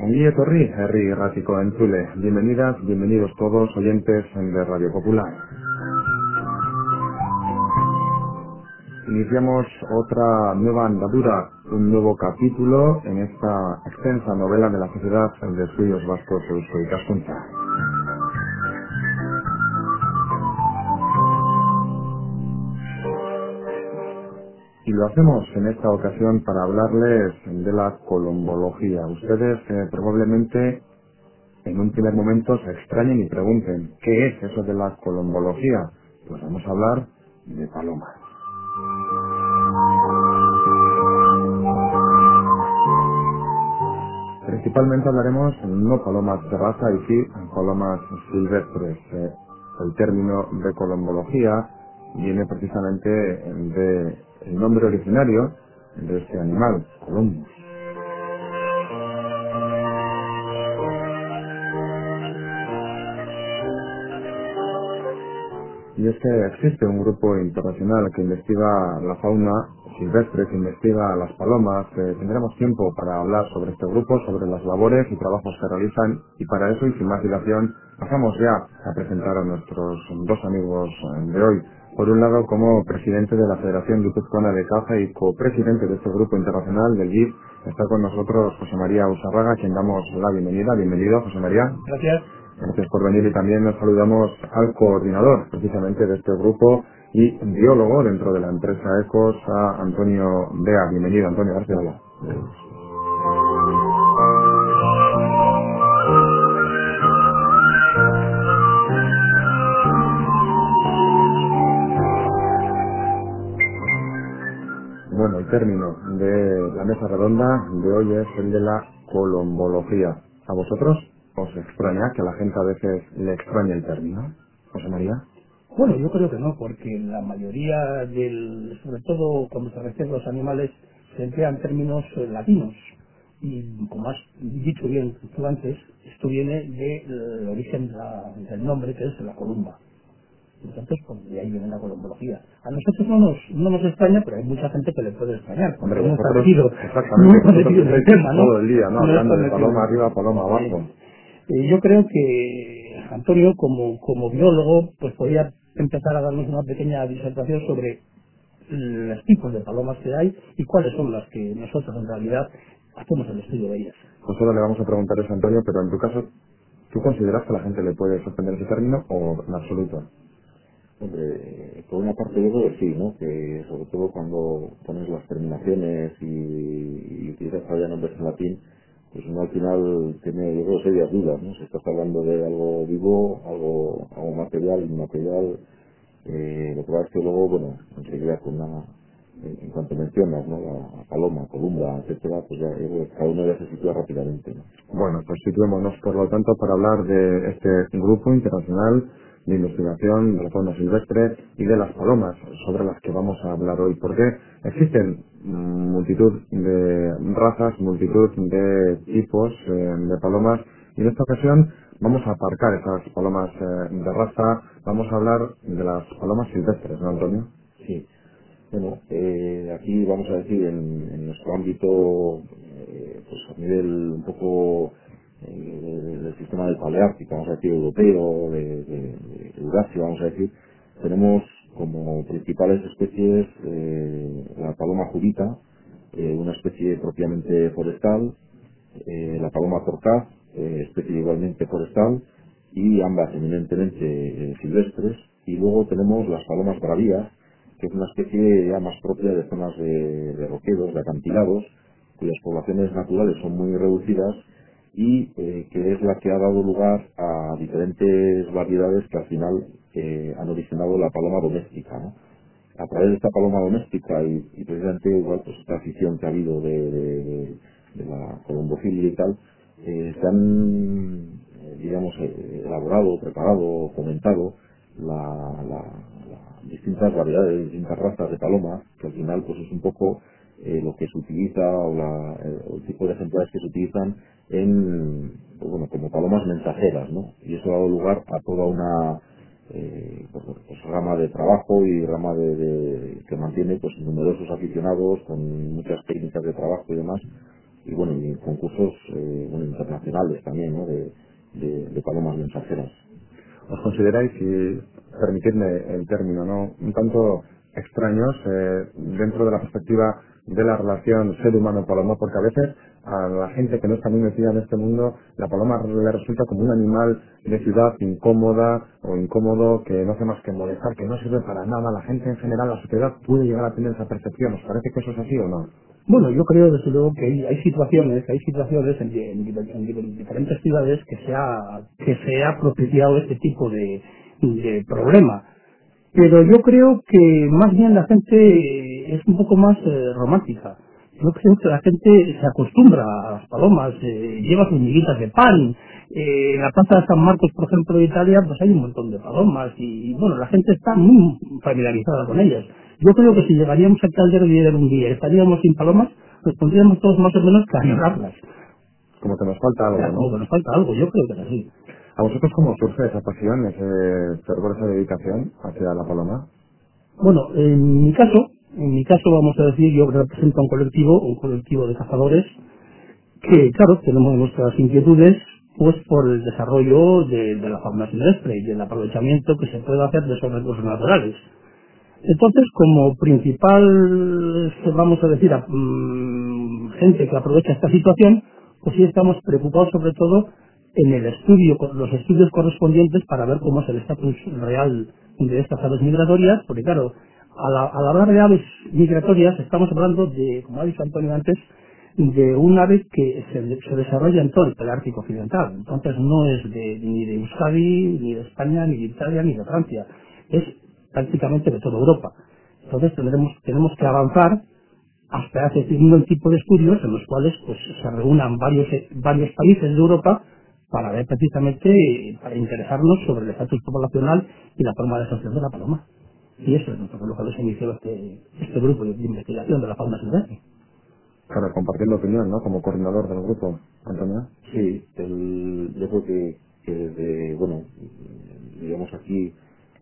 Ongi etorri, herri irratiko entzule. Bienvenidas, bienvenidos todos oyentes de Radio Popular. Iniciamos otra nueva andadura, un nuevo capítulo en esta extensa novela de la Sociedad de Estudios Vascos Eusko Ikaskuntza. Y lo hacemos en esta ocasión para hablarles de la colombología. Ustedes probablemente en un primer momento se extrañen y pregunten, ¿qué es eso de la colombología? Pues vamos a hablar de palomas. Principalmente hablaremos no palomas de raza y sí palomas silvestres. El término de colombología viene precisamente del nombre originario de este animal, columbus. Y es que existe un grupo internacional que investiga la fauna silvestre, que investiga las palomas. Tendremos tiempo para hablar sobre este grupo, sobre las labores y trabajos que realizan, y para eso y sin más dilación pasamos ya a presentar a nuestros dos amigos de hoy. Por un lado, como presidente de la Federación Guipuzcoana de Caza y copresidente de este grupo internacional del GIF, está con nosotros José María Usarraga, a quien damos la bienvenida. Bienvenido, José María. Gracias. Gracias por venir, y también nos saludamos al coordinador precisamente de este grupo y biólogo dentro de la empresa ECOS, a Antonio Bea. Bienvenido, Antonio. Gracias. Hola. Bueno, el término de la mesa redonda de hoy es el de la colombología. ¿A vosotros os extraña que a la gente a veces le extrañe el término, José María? Bueno, yo creo que no, porque la mayoría sobre todo cuando se refiere a los animales, se emplean términos latinos. Y como has dicho bien tú antes, esto viene del origen del nombre, que es la columba. Entonces, pues de ahí viene la colombología. A nosotros no nos extraña, pero hay mucha gente que le puede extrañar, porque Hombre, no está vosotros, metido, exactamente, vosotros en el estáis tema, ¿no? todo el día, ¿no? No Hablando está de metido en paloma el arriba, tema. paloma abajo. Yo creo que Antonio, como biólogo, pues podría empezar a darnos una pequeña disertación sobre los tipos de palomas que hay y cuáles son las que nosotros en realidad hacemos el estudio de ellas. Pues ahora le vamos a preguntar eso a Antonio, pero en tu caso, ¿tú consideras que a la gente le puede sorprender ese término o en absoluto? Hombre, por una parte yo creo que sí, ¿no? Que sobre todo cuando pones las terminaciones y utilizas todavía nombres en latín, pues uno al final tiene, yo creo, serias dudas, ¿no? Si estás hablando de algo vivo, algo material, inmaterial, lo que pasa es que luego, bueno, enseguida en cuanto mencionas, ¿no? La paloma, columba, etcétera, pues ya yo creo que cada uno ya se sitúa rápidamente, ¿no? Bueno, pues situémonos por lo tanto para hablar de este grupo internacional de investigación de la fauna silvestre y de las palomas, sobre las que vamos a hablar hoy, porque existen multitud de razas, multitud de tipos de palomas, y en esta ocasión vamos a aparcar esas palomas de raza. Vamos a hablar de las palomas silvestres, ¿no, Antonio? Sí. Bueno, aquí vamos a decir en nuestro ámbito, pues a nivel un poco del sistema del paleártico, vamos a decir, europeo, de Eurasia, vamos a decir, tenemos como principales especies la paloma jurita, una especie propiamente forestal, la paloma torcaz, especie igualmente forestal, y ambas eminentemente silvestres, y luego tenemos las palomas bravías, que es una especie ya más propia de zonas de roquedos, de acantilados, cuyas poblaciones naturales son muy reducidas y que es la que ha dado lugar a diferentes variedades que al final han originado la paloma doméstica, ¿no? A través de esta paloma doméstica y precisamente igual pues esta afición que ha habido de la colombofilia y tal, se han digamos elaborado, preparado, fomentado las distintas variedades, distintas razas de palomas, que al final pues es un poco lo que se utiliza o el tipo de ejemplares que se utilizan pues, bueno, como palomas mensajeras, ¿no? Y eso ha dado lugar a toda una pues rama de trabajo y rama que mantiene pues numerosos aficionados con muchas técnicas de trabajo y demás, bueno, y concursos bueno, internacionales también, ¿no? De palomas mensajeras. ¿Os consideráis, si permitidme el término, ¿no?, un tanto extraños dentro de la perspectiva de la relación ser humano-paloma? Porque a veces a la gente que no está muy metida en este mundo, la paloma le resulta como un animal de ciudad incómoda o incómodo, que no hace más que molestar, que no sirve para nada. La gente en general, la sociedad, puede llegar a tener esa percepción. ¿Os parece que eso es así o no? Bueno, yo creo desde luego que hay situaciones en diferentes ciudades que se ha propiciado este tipo de problema. Pero yo creo que más bien la gente es un poco más romántica. Yo creo que la gente se acostumbra a las palomas, lleva sus miguitas de pan. En la plaza de San Marcos, por ejemplo, de Italia, pues hay un montón de palomas y bueno, la gente está muy familiarizada con ellas. Yo creo que si llegaríamos a Caldero y un día y estaríamos sin palomas, pues pondríamos todos más o menos que a llorarlas. Como que nos falta O algo, sea, como ¿no? que nos falta algo, yo creo que es así. ¿A vosotros cómo surge esa pasión, ese fervor, esa dedicación hacia la paloma? Bueno, en mi caso vamos a decir, yo represento un colectivo de cazadores que, claro, tenemos nuestras inquietudes pues por el desarrollo de la fauna silvestre y del aprovechamiento que se puede hacer de esos recursos naturales. Entonces, como principal, vamos a decir, gente que aprovecha esta situación, pues sí estamos preocupados sobre todo en el estudio, con los estudios correspondientes para ver cómo es el estatus real de estas aves migratorias, porque claro, al hablar de aves migratorias estamos hablando de, como ha dicho Antonio antes, de un ave que se desarrolla en todo el Paleártico occidental. Entonces no es ni de Euskadi, ni de España, ni de Italia, ni de Francia. Es prácticamente de toda Europa. Entonces tenemos que avanzar hasta hacer un tipo de estudios en los cuales pues se reúnan varios países de Europa para ver precisamente, para interesarnos sobre el estatus poblacional y la forma de asociación de la paloma. Y eso es lo que se inició este grupo de investigación de la fauna silvestre. Claro, compartiendo opinión, ¿no?, como coordinador del grupo, Antonio. Sí, yo creo que desde, bueno, digamos aquí,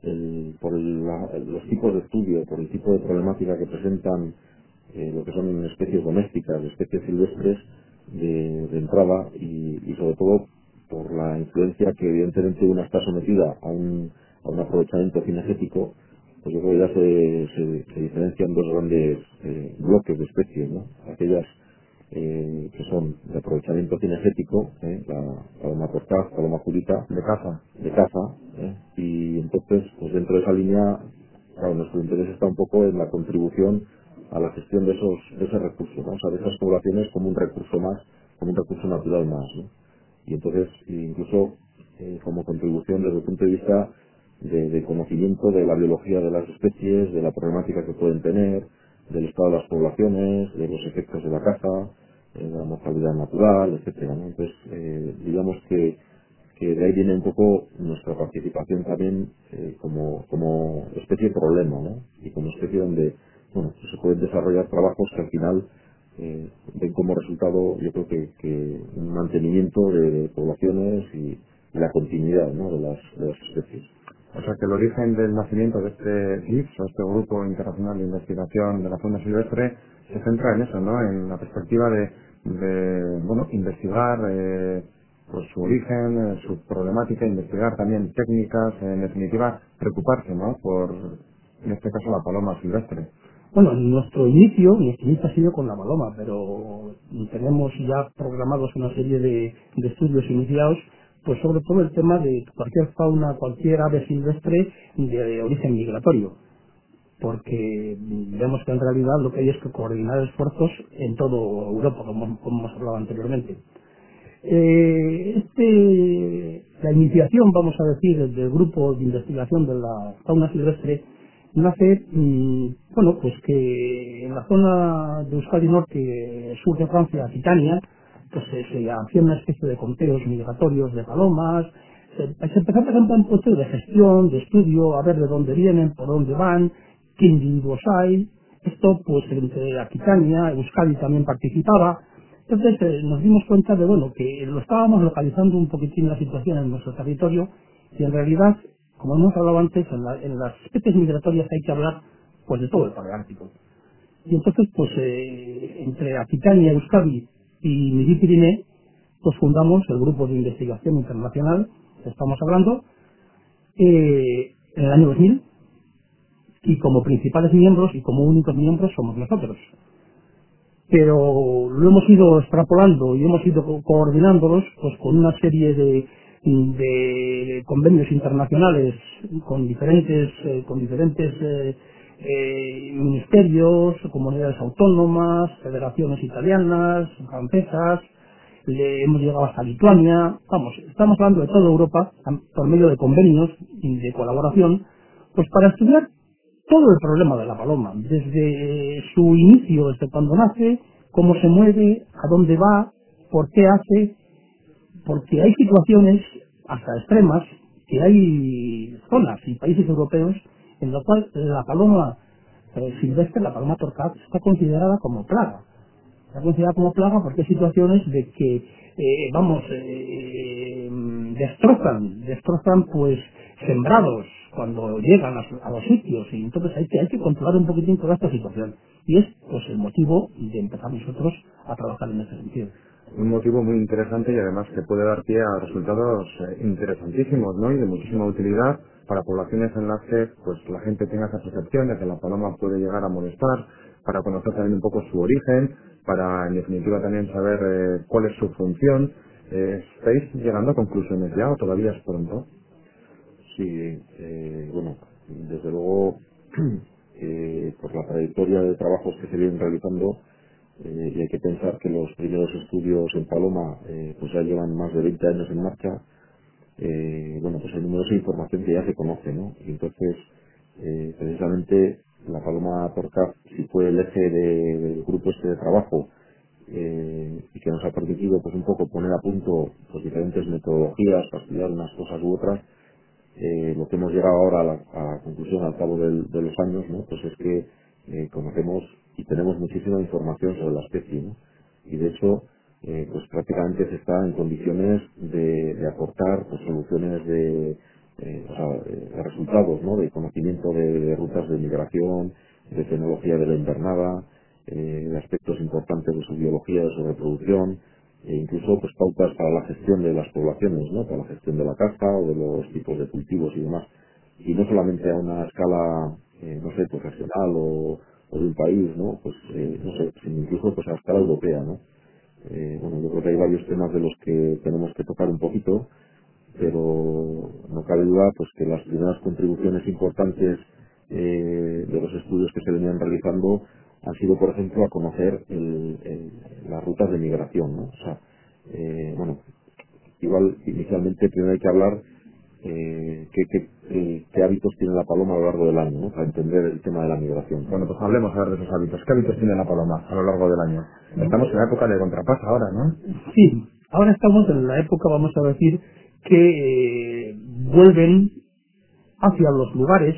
los tipos de estudio, por el tipo de problemática que presentan lo que son especies domésticas, especies silvestres de entrada y sobre todo por la influencia que evidentemente una está sometida a un aprovechamiento cinegético, pues yo creo que ya se diferencian dos grandes bloques de especies, ¿no? Aquellas que son de aprovechamiento cinegético, la paloma portaz, paloma curita, de caza, y entonces, pues dentro de esa línea, claro, nuestro interés está un poco en la contribución a la gestión de ese recurso, ¿no? O sea, de esas poblaciones como un recurso más, como un recurso natural más, ¿no? Y entonces, incluso como contribución desde el punto de vista de conocimiento de la biología de las especies, de la problemática que pueden tener, del estado de las poblaciones, de los efectos de la caza, de la mortalidad natural, etcétera, ¿no? Entonces, digamos que de ahí viene un poco nuestra participación también como especie de problema, ¿no? Y como especie donde, bueno, pues se pueden desarrollar trabajos que al final ven como resultado, yo creo que un mantenimiento de poblaciones y la continuidad, ¿no?, de las especies. O sea, que el origen del nacimiento de este GIFS, o este Grupo Internacional de Investigación de la Fauna Silvestre, se centra en eso, ¿no?, en la perspectiva bueno, investigar pues su origen, su problemática, investigar también técnicas, en definitiva, preocuparse, ¿no?, por, en este caso, la paloma silvestre. Bueno, nuestro inicio ha sido con la paloma, pero tenemos ya programados una serie de estudios iniciados, pues sobre todo el tema de cualquier fauna, cualquier ave silvestre de origen migratorio, porque vemos que en realidad lo que hay es que coordinar esfuerzos en toda Europa, como hemos hablado anteriormente. La iniciación, vamos a decir, del grupo de investigación de la fauna silvestre nace, bueno, pues que en la zona de Euskadi Norte, sur de Francia, Aquitania, pues se hacía una especie de conteos migratorios de palomas, se empezó a hacer un proceso de gestión, de estudio, a ver de dónde vienen, por dónde van, qué individuos hay. Esto, pues, entre Aquitania, Euskadi también participaba. Entonces nos dimos cuenta de, bueno, que lo estábamos localizando un poquitín la situación en nuestro territorio y en realidad, como hemos hablado antes, en las especies migratorias hay que hablar pues de todo el paleártico. Y entonces, pues entre Aquitania, Euskadi y Midi-Pyrénées, pues fundamos el Grupo de Investigación Internacional, que estamos hablando, en el año 2000, y como principales miembros y como únicos miembros somos nosotros. Pero lo hemos ido extrapolando y hemos ido coordinándolos pues con una serie de convenios internacionales con diferentes ministerios, comunidades autónomas, federaciones italianas, francesas. Hemos llegado hasta Lituania. Vamos, estamos hablando de toda Europa por medio de convenios y de colaboración, pues para estudiar todo el problema de la paloma, desde su inicio, desde cuando nace, cómo se mueve, a dónde va, por qué hace, porque hay situaciones hasta extremas, que hay zonas y países europeos en los cuales la paloma silvestre, la paloma torcaz, está considerada como plaga. Está considerada como plaga porque hay situaciones de que, destrozan pues sembrados cuando llegan a los sitios, y entonces hay que controlar un poquitín toda esta situación. Y es pues el motivo de empezar nosotros a trabajar en ese sentido. Un motivo muy interesante y además que puede dar pie a resultados interesantísimos, ¿no? Y de muchísima utilidad para poblaciones en las que pues la gente tenga esa percepción de que la paloma puede llegar a molestar, para conocer también un poco su origen, para en definitiva también saber cuál es su función. ¿Estáis llegando a conclusiones ya o todavía es pronto? Sí, bueno, desde luego, por la trayectoria de trabajos que se vienen realizando, y hay que pensar que los primeros estudios en paloma pues ya llevan más de 20 años en marcha. Bueno, pues hay numerosa información que ya se conoce, ¿no? Y entonces, precisamente, la paloma torcaz sí fue el eje del grupo este de trabajo, y que nos ha permitido pues un poco poner a punto pues diferentes metodologías para estudiar unas cosas u otras. Lo que hemos llegado ahora a la conclusión al cabo de los años, ¿no? Pues es que conocemos y tenemos muchísima información sobre la especie, ¿no? Y de hecho, pues prácticamente se está en condiciones de aportar pues, soluciones de resultados, ¿no? De conocimiento de rutas de migración, de tecnología de la invernada, de aspectos importantes de su biología, de su reproducción, e incluso pues pautas para la gestión de las poblaciones, ¿no? Para la gestión de la caza o de los tipos de cultivos y demás. Y no solamente a una escala, no sé, pues regional o de un país, ¿no? Pues, no sé, sino incluso pues a escala europea, ¿no? Bueno, yo creo que hay varios temas de los que tenemos que tocar un poquito, pero no cabe duda pues que las primeras contribuciones importantes de los estudios que se venían realizando han sido, por ejemplo, a conocer las rutas de migración, ¿no? O sea, bueno, igual inicialmente primero hay que hablar qué hábitos tiene la paloma a lo largo del año, ¿no? Para entender el tema de la migración. Bueno, pues hablemos ahora de esos hábitos. ¿Qué hábitos tiene la paloma a lo largo del año? Estamos en la época de contrapás ahora, ¿no? Sí, ahora estamos en la época, vamos a decir, que vuelven hacia los lugares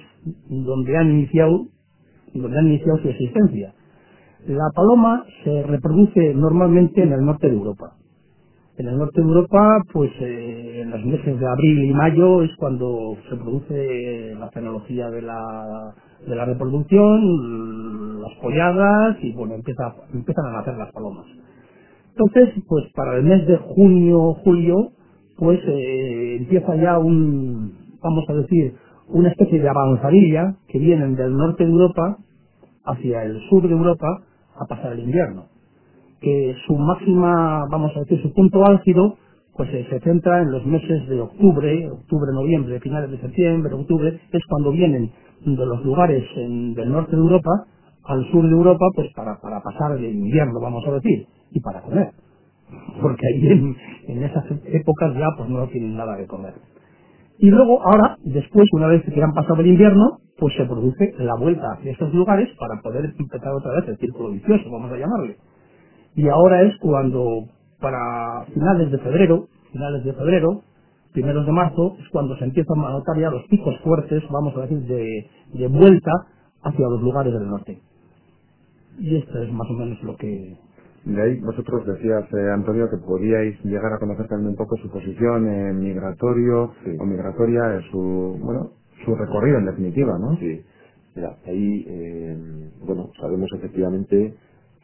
donde han iniciado su existencia. La paloma se reproduce normalmente en el norte de Europa. En el norte de Europa, pues en los meses de abril y mayo es cuando se produce la fenología de la reproducción, las polladas y bueno, empiezan a nacer las palomas. Entonces, pues para el mes de junio, julio, pues empieza ya vamos a decir, una especie de avanzadilla que vienen del norte de Europa hacia el sur de Europa a pasar el invierno. Que su máxima, vamos a decir, su punto álgido, pues se centra en los meses de octubre, noviembre, finales de septiembre, octubre, es cuando vienen de los lugares del norte de Europa al sur de Europa, pues para pasar el invierno, vamos a decir, y para comer. Porque ahí en esas épocas ya pues no tienen nada que comer. Y luego, ahora, después, una vez que han pasado el invierno, pues se produce la vuelta hacia estos lugares para poder empezar otra vez el círculo vicioso, vamos a llamarle. Y ahora es cuando, para finales de febrero, primeros de marzo, es cuando se empiezan a notar ya los picos fuertes, vamos a decir, de vuelta hacia los lugares del norte. Y esto es más o menos lo que... De ahí vosotros decías, Antonio, que podíais llegar a conocer también un poco su posición migratorio Sí. o migratoria, su recorrido en definitiva, ¿no? Sí, mira, ahí, bueno, sabemos efectivamente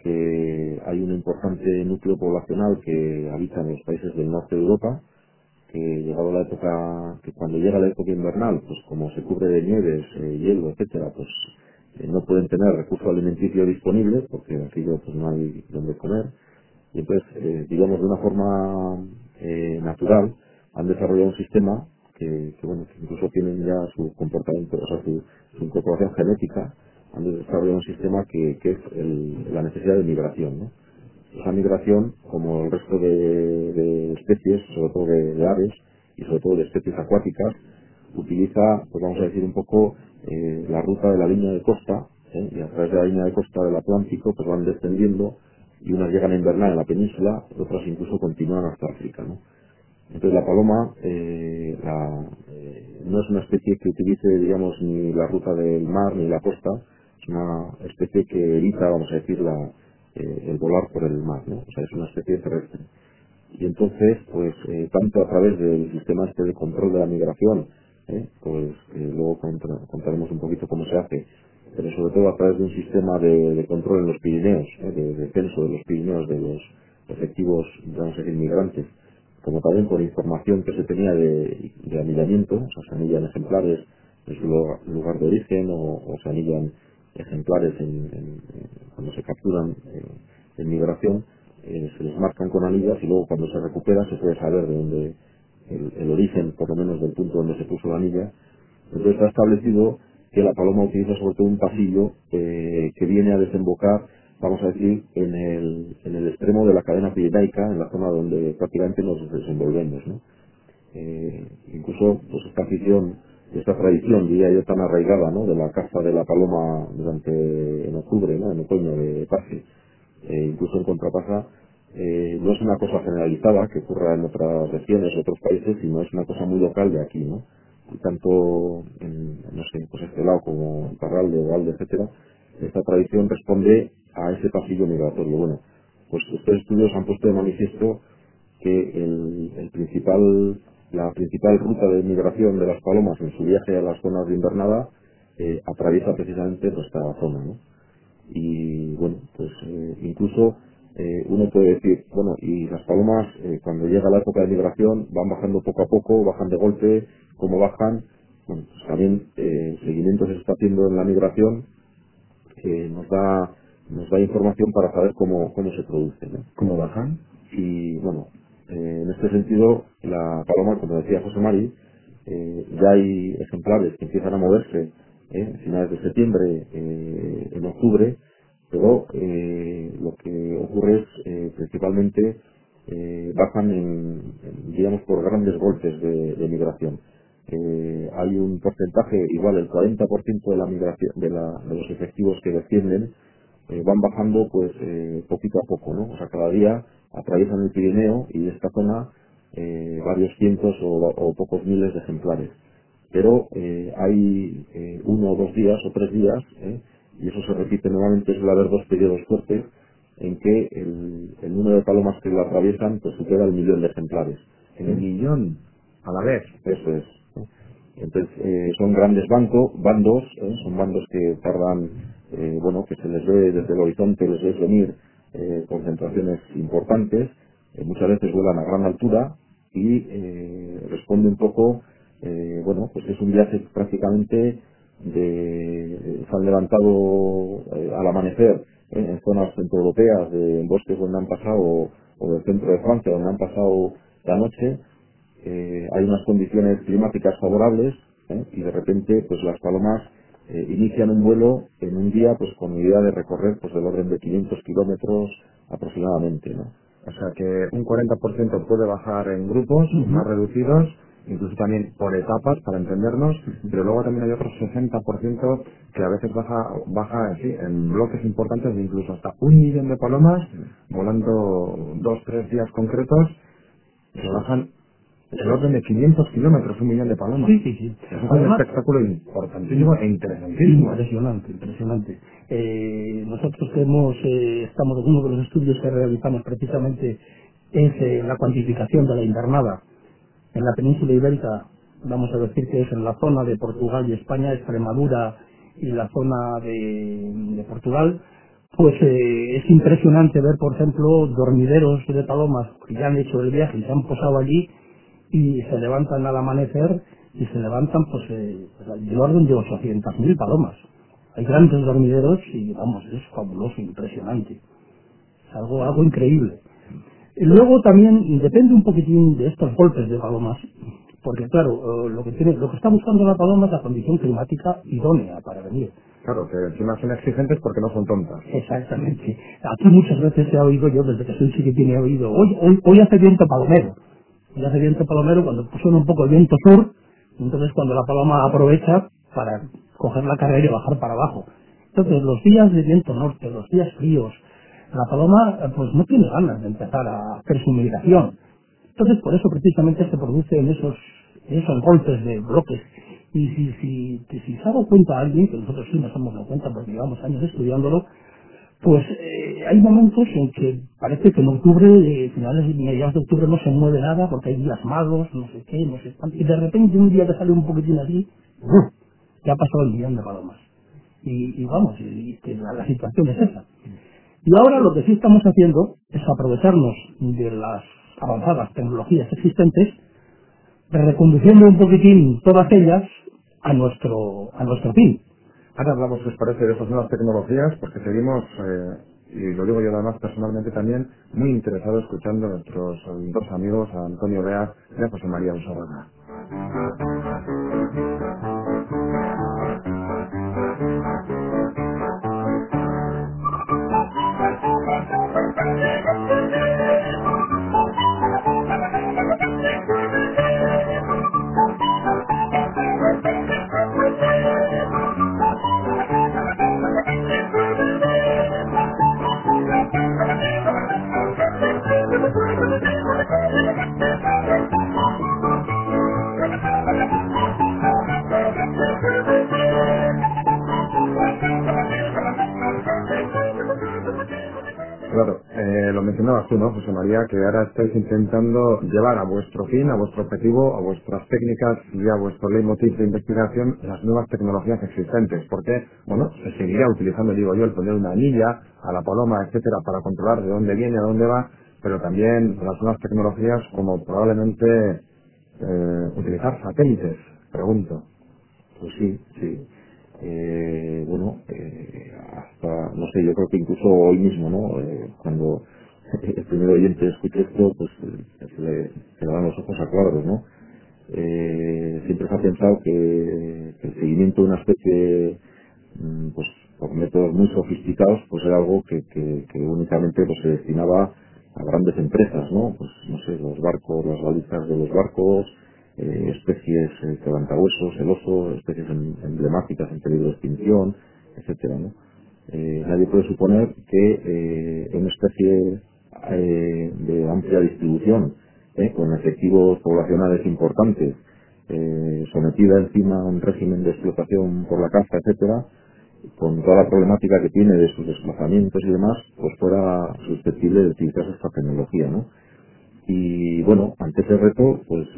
que hay un importante núcleo poblacional que habita en los países del norte de Europa, que llegado la época, que cuando llega la época invernal, pues como se cubre de nieves, hielo, etcétera, pues no pueden tener recurso alimenticio disponible porque aquello pues no hay donde comer. Y entonces, digamos, de una forma natural, han desarrollado un sistema bueno, que incluso tienen ya su comportamiento, o sea, su incorporación genética, han desarrollado un sistema que es la necesidad de migración, ¿no? Esa migración, como el resto de especies, sobre todo de aves y sobre todo de especies acuáticas, utiliza, pues vamos a decir un poco, la ruta de la línea de costa, y a través de la línea de costa del Atlántico, pues van descendiendo y unas llegan a invernar en la península, otras incluso continúan hasta África, ¿no? Entonces la paloma no es una especie que utilice, digamos, ni la ruta del mar ni la costa, es una especie que evita, vamos a decir, el volar por el mar, ¿no? O sea, es una especie terrestre. Y entonces, pues, tanto a través del sistema este de control de la migración, pues luego contaremos un poquito cómo se hace, pero sobre todo a través de un sistema de control en los Pirineos, de censo de los Pirineos de los efectivos, vamos a decir, migrantes, como también por información que se tenía de anillamiento, o sea, se anillan ejemplares en su lugar de origen o se anillan ejemplares cuando se capturan en migración, se les marcan con anillas y luego cuando se recupera se puede saber de dónde el origen, por lo menos del punto donde se puso la anilla. Entonces está establecido que la paloma utiliza sobre todo un pasillo que viene a desembocar, vamos a decir, en el extremo de la cadena pirenaica, en la zona donde prácticamente nos desenvolvemos, ¿no? Incluso pues esta afición, esta tradición, diría yo, tan arraigada, ¿no?, de la caza de la paloma en octubre, ¿no?, en otoño de Pase, incluso en Contrapasa, no es una cosa generalizada que ocurra en otras regiones, otros países, sino es una cosa muy local de aquí, ¿no? Y tanto en, no sé, pues este lado como en Parralde, Valde, etcétera, esta tradición responde a ese pasillo migratorio. Bueno, pues estos estudios han puesto de manifiesto que la principal ruta de migración de las palomas en su viaje a las zonas de invernada atraviesa precisamente nuestra zona, ¿no? Y bueno, pues incluso uno puede decir, bueno, y las palomas cuando llega la época de migración van bajando poco a poco, bajan de golpe, ¿cómo bajan? Bueno, pues también el seguimiento que se está haciendo en la migración nos da información para saber cómo se produce, ¿no? ¿Cómo bajan? Y bueno, en este sentido, la paloma, como decía José Mari, ya hay ejemplares que empiezan a moverse en finales de septiembre, en octubre, pero lo que ocurre es principalmente bajan digamos, por grandes golpes de migración. Hay un porcentaje, igual el 40% de la migración, de los efectivos que descienden, van bajando pues poquito a poco, ¿no? O sea, cada día atraviesan el Pirineo y esta zona varios cientos o pocos miles de ejemplares. Pero hay 1 o 2 días o 3 días, y eso se repite nuevamente, suele haber 2 periodos fuertes en que el número de palomas que lo atraviesan pues supera el 1.000.000 de ejemplares. ¿El millón a la vez? Eso es, ¿no? Entonces, son grandes bandos, son bandos que tardan, bueno, que se les ve desde el horizonte, les ves venir concentraciones importantes, muchas veces vuelan a gran altura y responde un poco, bueno, pues es un viaje prácticamente se han levantado al amanecer en zonas centroeuropeas, en bosques donde han pasado, o del centro de Francia, donde han pasado la noche. Hay unas condiciones climáticas favorables, y de repente pues las palomas inician un vuelo en un día pues con idea de recorrer pues del orden de 500 kilómetros aproximadamente, ¿no? O sea que un 40% puede bajar en grupos más reducidos, incluso también por etapas, para entendernos, pero luego también hay otro 60% que a veces baja sí, en bloques importantes de incluso hasta 1 millón de palomas, volando 2 o 3 días concretos, que bajan el orden de 500 kilómetros, 1 millón de palomas. Sí, sí, sí. Eso es un Además, espectáculo importantísimo e interesantísimo. impresionante, impresionante. Nosotros estamos, uno de los estudios que realizamos precisamente es la cuantificación de la invernada en la península ibérica. Vamos a decir que es en la zona de Portugal y España, Extremadura y la zona de Portugal. pues es impresionante ver, por ejemplo, dormideros de palomas que ya han hecho el viaje y se han posado allí y se levantan al amanecer y se levantan del orden de 800.000 palomas. Hay grandes dormideros y vamos, es fabuloso, impresionante. Es algo increíble. Y luego también depende un poquitín de estos golpes de palomas, porque claro, lo que está buscando la paloma es la condición climática idónea para venir. Claro, que encima son exigentes porque no son tontas. Exactamente. Aquí muchas veces se ha oído, yo desde que soy chiquitín he oído, hoy hace viento palomero. Hoy hace viento palomero cuando suena un poco el viento sur, entonces cuando la paloma aprovecha para coger la carrera y bajar para abajo. Entonces los días de viento norte, los días fríos, la paloma pues no tiene ganas de empezar a hacer su migración. Entonces por eso precisamente se produce en esos golpes de bloques. Y si se ha dado cuenta alguien, que nosotros sí nos hemos dado cuenta porque llevamos años estudiándolo, pues hay momentos en que parece que en octubre, finales y mediados de octubre no se mueve nada porque hay días malos, no sé qué, no sé cuánto, y de repente un día que sale un poquitín así, ¡buf!, ya ha pasado el millón de palomas. Y vamos, que la situación es esa. Y ahora lo que sí estamos haciendo es aprovecharnos de las avanzadas tecnologías existentes, reconduciendo un poquitín todas ellas a nuestro fin. Ahora hablamos, si os parece, de esas nuevas tecnologías, porque seguimos, y lo digo yo además personalmente también, muy interesados escuchando a nuestros dos amigos, a Antonio Bea y a José María Usorraga. Claro, lo mencionabas tú, ¿no, José María? Que ahora estáis intentando llevar a vuestro fin, a vuestro objetivo, a vuestras técnicas y a vuestro leitmotiv de investigación las nuevas tecnologías existentes. Porque, bueno, se seguirá utilizando, digo yo, el poner una anilla a la paloma, etcétera, para controlar de dónde viene, a dónde va, pero también las nuevas tecnologías como probablemente utilizar satélites, pregunto. Pues sí, sí. Hasta, no sé, yo creo que incluso hoy mismo, ¿no? Cuando el primer oyente escuche esto, pues se le dan los ojos a cuadros, ¿no? Siempre se ha pensado que el seguimiento de una especie, pues por métodos muy sofisticados, pues era algo que únicamente pues, se destinaba a grandes empresas, ¿no? Pues no sé, los barcos, las balizas de los barcos, especies quebrantahuesos, el oso, especies emblemáticas en peligro de extinción, etcétera, ¿no? Nadie puede suponer que una especie de amplia distribución, con efectivos poblacionales importantes, sometida encima a un régimen de explotación por la caza, etcétera, con toda la problemática que tiene de sus desplazamientos y demás, pues fuera susceptible de utilizar esta tecnología, ¿no? Y bueno, ante ese reto, pues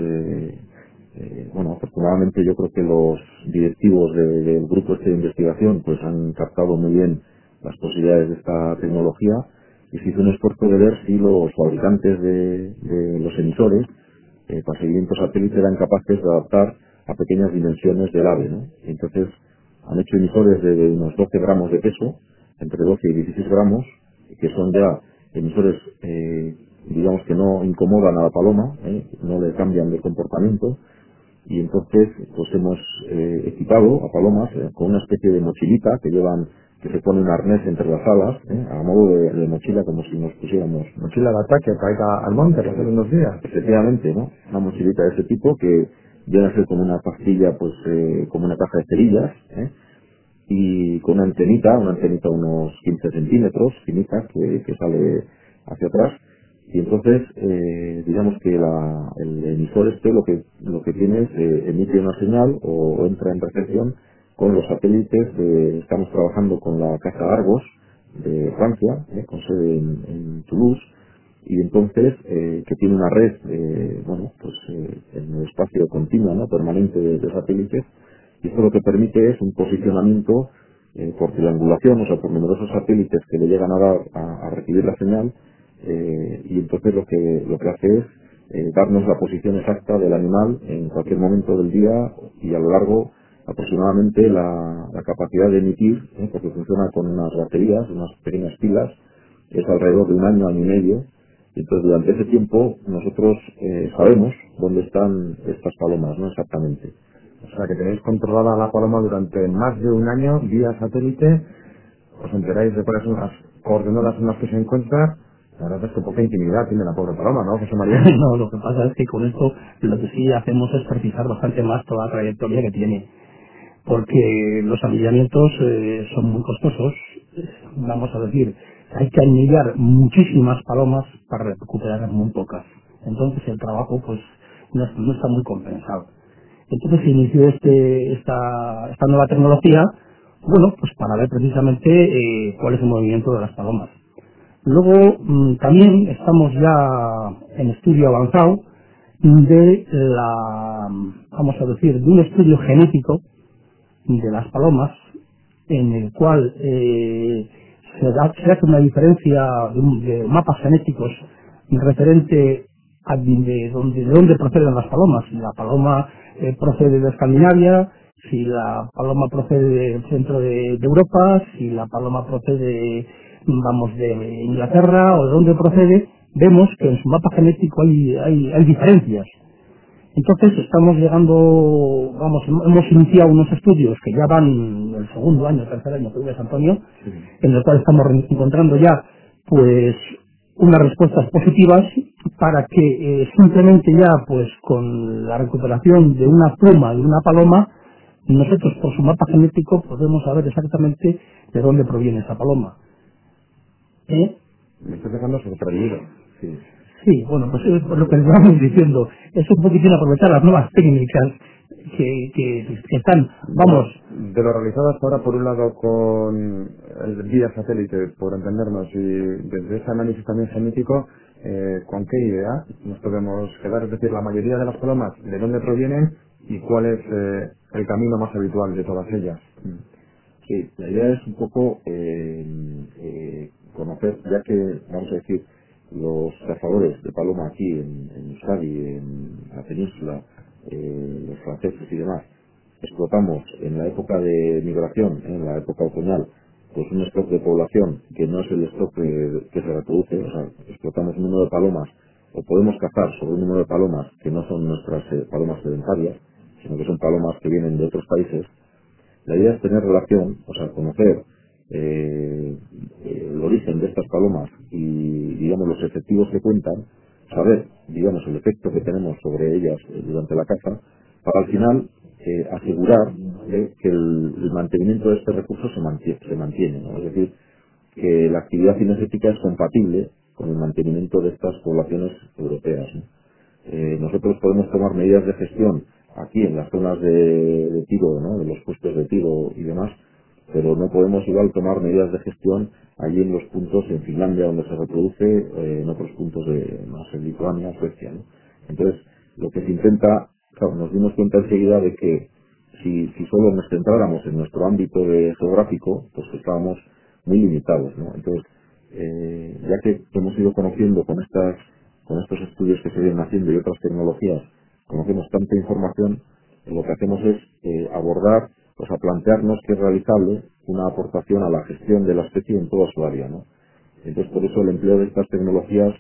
afortunadamente yo creo que los directivos del grupo este de investigación pues han captado muy bien las posibilidades de esta tecnología y se hizo un esfuerzo de ver si los fabricantes de los emisores para seguimiento satélite eran capaces de adaptar a pequeñas dimensiones del ave, ¿no? Y entonces han hecho emisores de unos 12 gramos de peso, entre 12 y 16 gramos, que son ya emisores, digamos que no incomodan a la paloma, no le cambian de comportamiento, y entonces pues hemos equipado a palomas con una especie de mochilita que se pone un arnés entre las alas, a modo de mochila, como si nos pusiéramos Mochila de ataque para ir al monte para hacer unos días. efectivamente, ¿no? Una mochilita de ese tipo que viene a ser como una pastilla, pues como una caja de cerillas, y con una antenita unos 15 centímetros, finita, que sale hacia atrás. Y entonces, digamos que el emisor este lo que tiene es, emite una señal o entra en recepción con los satélites. Estamos trabajando con la casa Argos de Francia, con sede en Toulouse, y entonces que tiene una red, en el espacio continuo, ¿no?, permanente de satélites, y esto lo que permite es un posicionamiento por triangulación, o sea, por numerosos satélites que le llegan a dar a recibir la señal, y entonces lo que hace es darnos la posición exacta del animal en cualquier momento del día y a lo largo aproximadamente la capacidad de emitir, porque funciona con unas baterías, unas pequeñas pilas, es alrededor de un año, año y medio. Y entonces durante ese tiempo nosotros sabemos dónde están estas palomas, ¿no? Exactamente. O sea, que tenéis controlada la paloma durante más de un año vía satélite, os enteráis de cuáles son las coordenadas en las que se encuentra. La verdad es que poca intimidad tiene la pobre paloma, ¿no, José María? No, lo que pasa es que con esto lo que sí hacemos es precisar bastante más toda la trayectoria que tiene, porque los anillamientos son muy costosos. Vamos a decir, hay que anillar muchísimas palomas para recuperar muy pocas. Entonces el trabajo pues no está muy compensado. Entonces se inició esta nueva tecnología, bueno, pues para ver precisamente cuál es el movimiento de las palomas. Luego también estamos ya en estudio avanzado de vamos a decir, de un estudio genético de las palomas, en el cual se hace una diferencia de mapas genéticos referente a de dónde proceden las palomas. Si la paloma procede de Escandinavia, si la paloma procede del centro de Europa, si la paloma procede, vamos, de Inglaterra o de dónde procede, vemos que en su mapa genético hay diferencias. Entonces estamos llegando, vamos, hemos iniciado unos estudios que ya van el segundo año, tercer año, que ves, Antonio, en el cual estamos encontrando ya, pues, unas respuestas positivas para que simplemente ya, pues, con la recuperación de una pluma y una paloma, nosotros por su mapa genético podemos saber exactamente de dónde proviene esa paloma. ¿Eh? Me estoy dejando sorprendido. Sí. Sí, bueno, pues es por lo que les vamos diciendo. Es un poquitín aprovechar las nuevas técnicas que están, vamos. De lo realizado hasta ahora, por un lado, con el vía satélite, por entendernos, y desde ese análisis también genético, ¿con qué idea nos podemos quedar? Es decir, la mayoría de las palomas, ¿de dónde provienen y cuál es el camino más habitual de todas ellas? Sí, la idea es un poco conocer, ya que, vamos a decir, los cazadores de paloma aquí en Euskadi, en la península, los franceses y demás, explotamos en la época de migración, en la época otoñal, pues un stock de población que no es el stock que se reproduce, o sea, explotamos un número de palomas, o podemos cazar sobre un número de palomas que no son nuestras palomas sedentarias, sino que son palomas que vienen de otros países. La idea es tener relación, o sea, conocer el origen de estas palomas y, digamos, los efectivos que cuentan, saber, digamos, el efecto que tenemos sobre ellas durante la caza, para al final asegurar que el mantenimiento de este recurso se mantiene, ¿no? Es decir, que la actividad cinegética es compatible con el mantenimiento de estas poblaciones europeas, ¿no? Nosotros podemos tomar medidas de gestión aquí en las zonas de tiro, ¿no? De los puestos de tiro y demás, pero no podemos igual tomar medidas de gestión allí en los puntos en Finlandia donde se reproduce, en otros puntos de más en Lituania, Suecia, ¿no? Entonces, lo que se intenta, claro, nos dimos cuenta enseguida de que si solo nos centráramos en nuestro ámbito geográfico, pues estábamos muy limitados, ¿no? Entonces, ya que hemos ido conociendo con estos estudios que se vienen haciendo y otras tecnologías, conocemos tanta información, lo que hacemos es abordar, o sea, plantearnos que es realizable una aportación a la gestión de la especie en toda su área, ¿no? Entonces, por eso el empleo de estas tecnologías,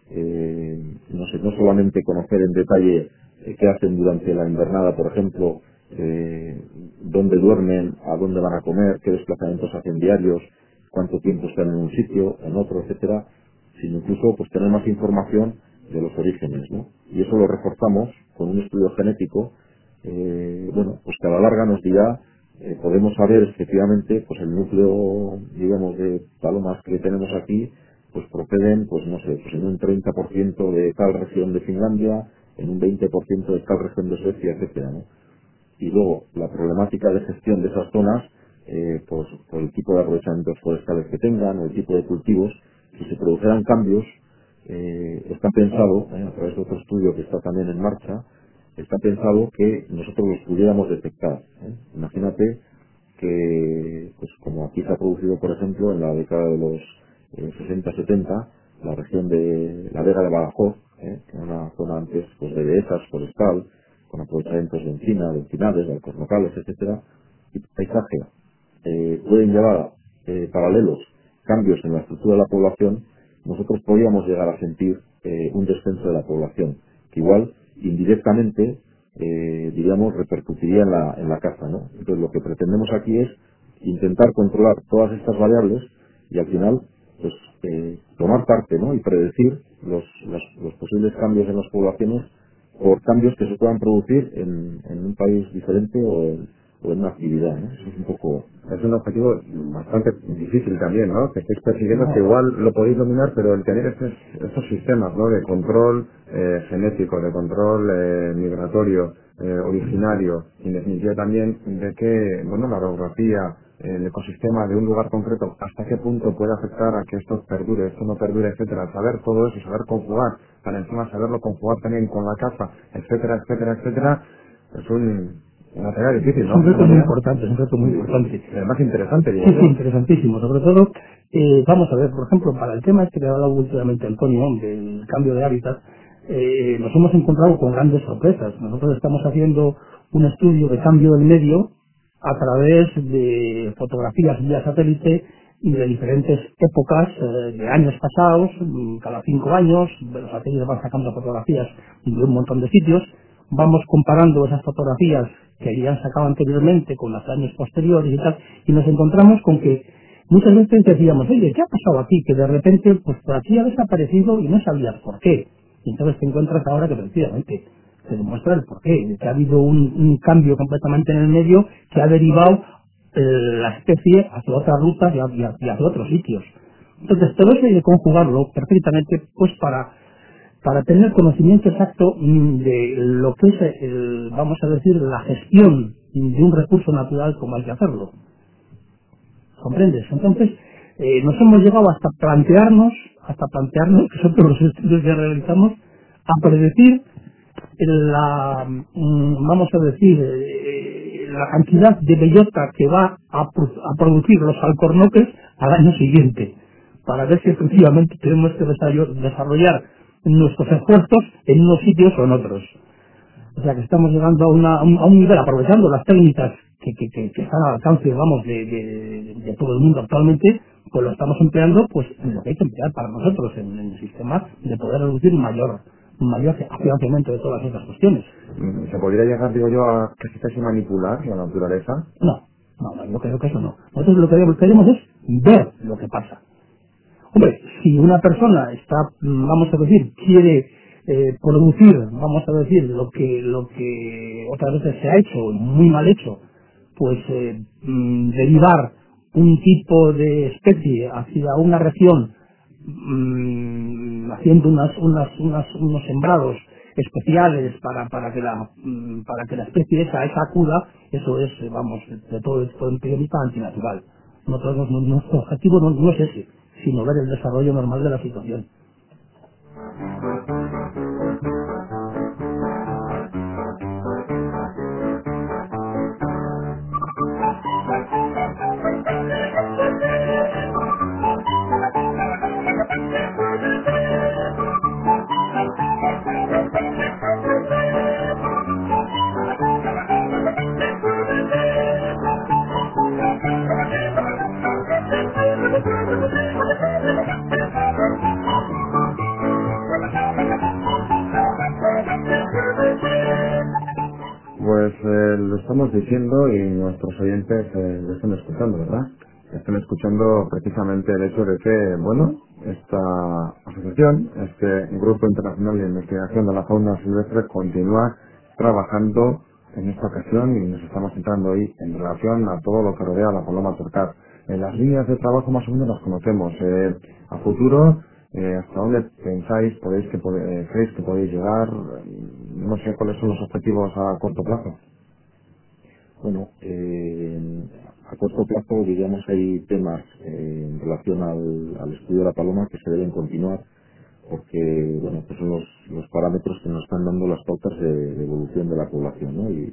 no solamente conocer en detalle qué hacen durante la invernada, por ejemplo, dónde duermen, a dónde van a comer, qué desplazamientos hacen diarios, cuánto tiempo están en un sitio, en otro, etcétera, sino incluso pues tener más información de los orígenes, ¿no? Y eso lo reforzamos con un estudio genético, bueno, pues que a la larga nos dirá, podemos saber efectivamente, pues el núcleo, digamos, de palomas que tenemos aquí, pues proceden, pues no sé, pues en un 30% de tal región de Finlandia, en un 20% de tal región de Suecia, etcétera, ¿no? Y luego la problemática de gestión de esas zonas, pues por el tipo de aprovechamientos forestales que tengan o el tipo de cultivos, si se produjeran cambios, está pensado, a través de otro estudio que está también en marcha, está pensado que nosotros los pudiéramos detectar, ¿eh? Imagínate que, pues como aquí se ha producido, por ejemplo, en la década de los 60-70, la región de la Vega de Badajoz, que era una zona antes pues, de dehesas forestal, con aprovechamientos de encina, de encinares, de alcornocales, etcétera, y paisaje, pueden llevar paralelos cambios en la estructura de la población, nosotros podríamos llegar a sentir un descenso de la población, que igual indirectamente, diríamos, repercutiría en la caza, ¿no? Entonces lo que pretendemos aquí es intentar controlar todas estas variables y al final, pues, tomar parte, ¿no? Y predecir los posibles cambios en las poblaciones por cambios que se puedan producir en un país diferente o en una actividad, ¿no? Eso es un poco... Es un objetivo bastante difícil también, ¿no? Que estáis persiguiendo, que igual lo podéis dominar, pero el tener estos sistemas, ¿no? De control genético, de control migratorio, originario, y en definitiva también de que, bueno, la orografía, el ecosistema de un lugar concreto, hasta qué punto puede afectar a que esto perdure, esto no perdure, etcétera. Saber todo eso, saber conjugar, para encima saberlo conjugar también con la caza, etcétera, etcétera, etcétera, es una tarea difícil, Es ¿no? un reto muy importante, es un reto muy importante. Además interesante, digo Sí, yo. sí, interesantísimo. Sobre todo, vamos a ver, por ejemplo, para el tema este que ha hablado últimamente Antonio, del cambio de hábitat, nos hemos encontrado con grandes sorpresas. Nosotros estamos haciendo un estudio de cambio del medio a través de fotografías vía satélite de diferentes épocas, de años pasados, cada 5 años, los satélites van sacando fotografías de un montón de sitios, vamos comparando esas fotografías que habían sacado anteriormente con los años posteriores y tal, y nos encontramos con que muchas veces decíamos, oye, ¿qué ha pasado aquí? Que de repente, pues por aquí ha desaparecido y no sabías por qué. Y entonces te encuentras ahora que precisamente se demuestra el porqué, que ha habido un cambio completamente en el medio que ha derivado la especie hacia otras rutas y hacia otros sitios. Entonces todo eso hay que conjugarlo perfectamente pues para tener conocimiento exacto de lo que es, vamos a decir, la gestión de un recurso natural como hay que hacerlo. ¿Comprendes? Entonces, nos hemos llegado hasta plantearnos, que son todos los estudios que realizamos, a predecir vamos a decir, la cantidad de bellota que va a producir los alcornoques al año siguiente, para ver si efectivamente tenemos que desarrollar nuestros esfuerzos en unos sitios o en otros. O sea que estamos llegando a un nivel, aprovechando las técnicas que están al alcance, vamos, de todo el mundo actualmente, pues lo estamos empleando pues en lo que hay que emplear para nosotros, en el sistema de poder reducir un mayor financiamiento de todas estas cuestiones. ¿Se podría llegar, digo yo, a casi casi manipular la naturaleza? No, yo creo que eso no. Nosotros lo que queremos es ver lo que pasa. Hombre, si una persona está, vamos a decir, quiere producir, vamos a decir, lo que otras veces se ha hecho, muy mal hecho, pues derivar un tipo de especie hacia una región, haciendo unos sembrados especiales para que la especie esa acuda, eso es, vamos, de todo el punto de vista antinatural. Nuestro objetivo no es ese, sino ver el desarrollo normal de la situación. Pues lo estamos diciendo y nuestros oyentes lo están escuchando, ¿verdad? Están escuchando precisamente el hecho de que, bueno, esta asociación, este Grupo Internacional de Investigación de la Fauna Silvestre continúa trabajando en esta ocasión y nos estamos centrando hoy en relación a todo lo que rodea a la paloma torcaz. Las líneas de trabajo más o menos las conocemos. A futuro, ¿hasta dónde pensáis, creéis que podéis llegar? No sé cuáles son los objetivos a corto plazo. Bueno, a corto plazo, digamos, hay temas en relación al estudio de la paloma que se deben continuar porque, bueno, pues son los parámetros que nos están dando las pautas de evolución de la población, ¿no? Y